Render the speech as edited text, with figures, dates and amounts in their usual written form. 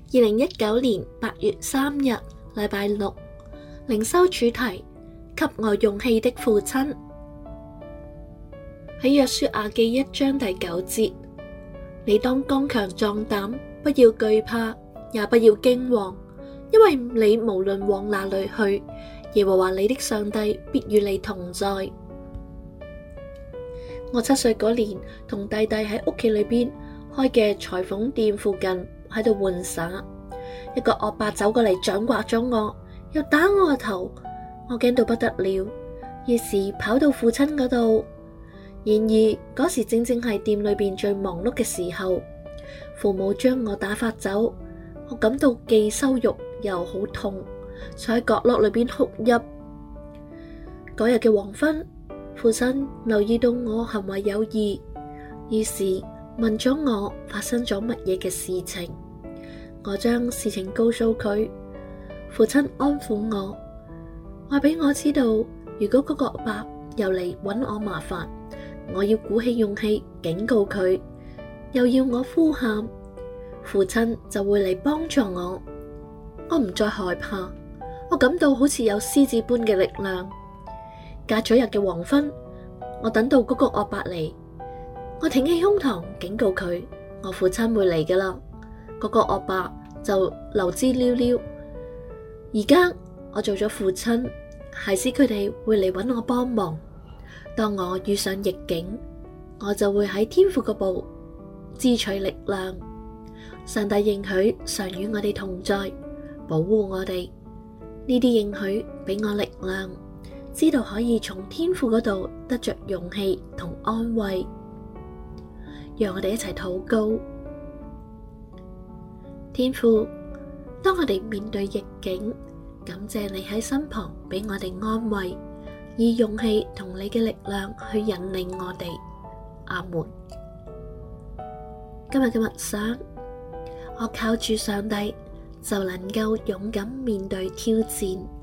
2019年8月3日，禮拜六，靈修主題：給我勇氣的父親。喺約書亞記1章第9節，你當剛強壯膽，不要懼怕，也不要驚惶，因為你無論往哪裏去，耶和華你的上帝必與你同在。我7歲嗰年，同弟弟喺屋企裏邊開嘅裁縫店附近喺度玩耍，一個惡霸走過嚟掌摑咗我，又打我個頭，我驚到不得了，於是跑到父親嗰度。然而嗰時正正係店裏邊最忙碌嘅時候，父母將我打發走，我感到既羞辱又好痛，坐喺角落裏邊哭泣。嗰日嘅黃昏，父親留意到我行為有異，於是問咗我發生咗乜嘢嘅事情。我將事情告訴佢，父親安撫我，話俾我知道，如果嗰個惡霸又嚟搵我麻煩，我要鼓起勇氣警告佢，又要我呼喊，父親就會嚟幫助我。我唔再害怕，我感到好似有獅子般嘅力量。隔咗日嘅黃昏，我等到嗰個惡霸嚟，我挺起胸膛警告佢，我父親會嚟㗎喇。嗰個惡霸就溜之溜溜。而家我做咗父親，孩子佢哋會嚟搵我幫忙。當我遇上逆境，我就會喺天父嗰部支取力量。上帝應許常與我哋同在，保護我哋。呢啲應許俾我力量，知道可以從天父嗰度得着勇氣同安慰。讓我哋一齊禱告。天父，當我哋面對逆境，感謝你喺身旁俾我哋安慰，以勇氣同你嘅力量去引領我哋。阿門。今日嘅默想，我靠住上帝就能夠勇敢面對挑戰。